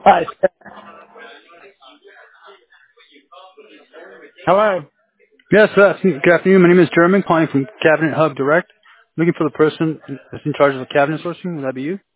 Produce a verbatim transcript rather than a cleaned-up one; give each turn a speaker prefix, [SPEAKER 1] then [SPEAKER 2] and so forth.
[SPEAKER 1] Hi. Hello.
[SPEAKER 2] Yes, uh, good afternoon. My name is Jeremy, calling from Cabinet Hub Direct. Looking for the person that's in charge of the cabinet sourcing. Would that be you?